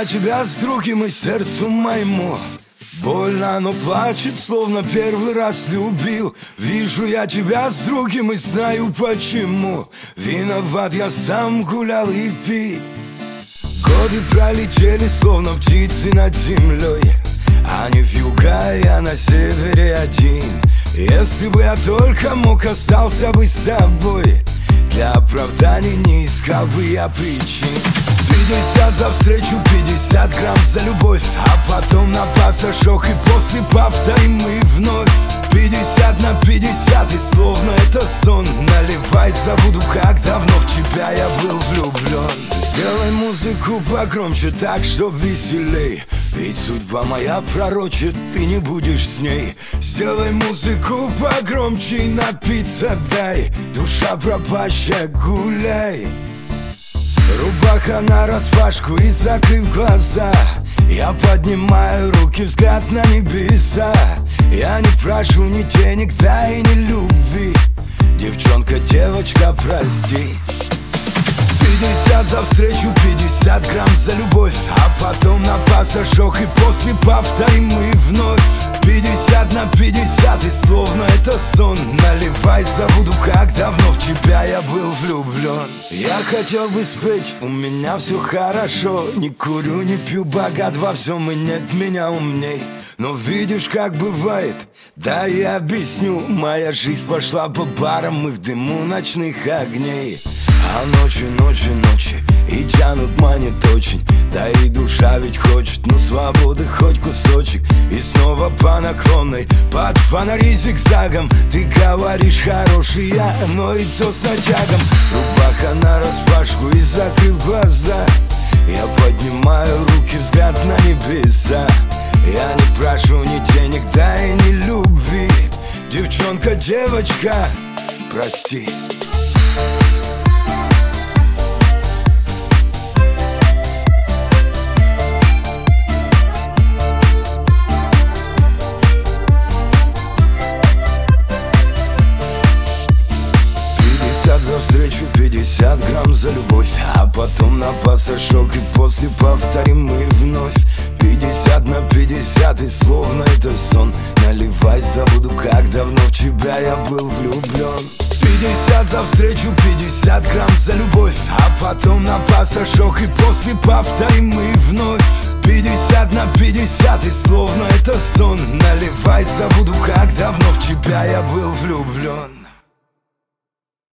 я тебя с другим и сердцу моему больно, оно плачет, словно первый раз любил. Вижу я тебя с другим и знаю почему. Виноват я сам, гулял и пил. Годы пролетели, словно птицы над землей. Они в юга, я на севере один. Если бы я только мог, остался бы с тобой. Для оправданий не искал бы я причин. 50 за встречу, 50 грамм за любовь, а потом на пассажок и после повторим мы вновь. 50 на 50 и словно это сон. Наливай, забуду, как давно в тебя я был влюблен. Сделай музыку погромче, так, чтоб веселей. Ведь судьба моя пророчит, ты не будешь с ней. Сделай музыку погромче и напиться дай. Душа пропащая, гуляй. Рубаха нараспашку и закрыв глаза, я поднимаю руки, взгляд на небеса. Я не прошу ни денег, да и ни любви. Девчонка, девочка, прости. 50 за встречу, 50 грамм за любовь, а потом на пассажок и после повторим мы вновь. 50 на 50 и словно это сон. Наливай, забуду, как давно в тебя я был влюблен. Я хотел бы спеть, у меня все хорошо. Не курю, не пью, богат во всем и нет меня умней. Но видишь, как бывает, да я объясню. Моя жизнь пошла по барам, мы в дыму ночных огней. А ночи, ночи, ночи и тянут, манит очень. Да и душа ведь хочет, ну свободы хоть кусочек. И снова по наклонной, под фонари зигзагом. Ты говоришь хороший я, но и то с натягом. Рубаха нараспашку и закрыв глаза, я поднимаю руки, взгляд на небеса. Я не прошу ни денег, да и ни любви. Девчонка, девочка, прости. 50 за встречу, 50 грамм за любовь, а потом на пассажок и после повторим мы вновь. 50 на 50 и словно это сон. Наливай, забуду, как давно в тебя я был влюблен. 50 за встречу, 50 грамм за любовь, а потом на пассажок и после повторим мы вновь. 50 на 50 и словно это сон. Наливай, забуду, как давно в тебя я был влюблен.